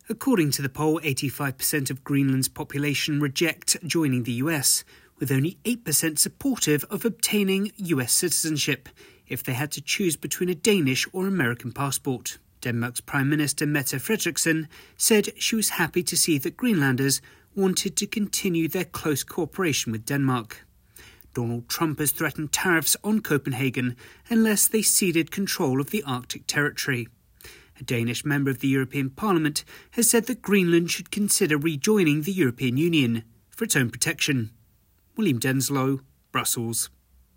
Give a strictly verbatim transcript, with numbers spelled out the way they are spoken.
According to the poll, eighty-five percent of Greenland's population reject joining the U S, with only eight percent supportive of obtaining U S citizenship if they had to choose between a Danish or American passport. Denmark's Prime Minister Mette Frederiksen said she was happy to see that Greenlanders wanted to continue their close cooperation with Denmark. Donald Trump has threatened tariffs on Copenhagen unless they ceded control of the Arctic territory. A Danish member of the European Parliament has said that Greenland should consider rejoining the European Union for its own protection. William Denslow, Brussels.